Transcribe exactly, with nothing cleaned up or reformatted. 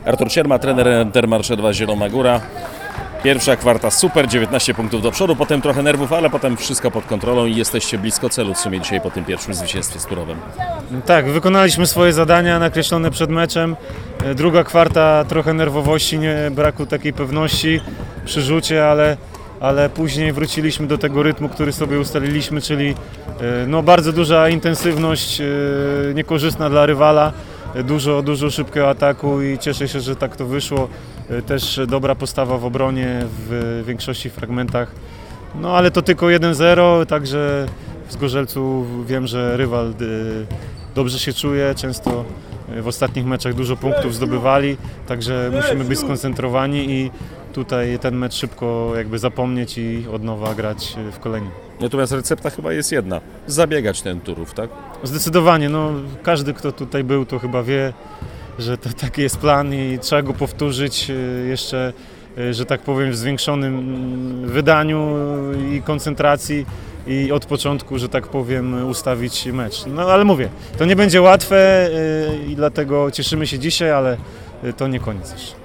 Artur Sierma, trener Intermarché dwa Zielona Góra. Pierwsza kwarta super, dziewiętnaście punktów do przodu, potem trochę nerwów, ale potem wszystko pod kontrolą i jesteście blisko celu w sumie dzisiaj po tym pierwszym zwycięstwie z Turowem. Tak, wykonaliśmy swoje zadania nakreślone przed meczem. Druga kwarta trochę nerwowości, nie, braku takiej pewności przy rzucie, ale, ale później wróciliśmy do tego rytmu, który sobie ustaliliśmy, czyli no, bardzo duża intensywność, niekorzystna dla rywala. Dużo, dużo szybkiego ataku i cieszę się, że tak to wyszło. Też dobra postawa w obronie w większości fragmentach. No ale to tylko jeden zero, także w Zgorzelcu wiem, że rywal dobrze się czuje. Często w ostatnich meczach dużo punktów zdobywali, także musimy być skoncentrowani i tutaj ten mecz szybko jakby zapomnieć i od nowa grać w kolejnym. Natomiast recepta chyba jest jedna. Zabiegać ten Turów, tak? Zdecydowanie. No, każdy, kto tutaj był, to chyba wie, że to taki jest plan i trzeba go powtórzyć jeszcze, że tak powiem, w zwiększonym wydaniu i koncentracji i od początku, że tak powiem, ustawić mecz. No ale mówię, to nie będzie łatwe i dlatego cieszymy się dzisiaj, ale to nie koniec jeszcze.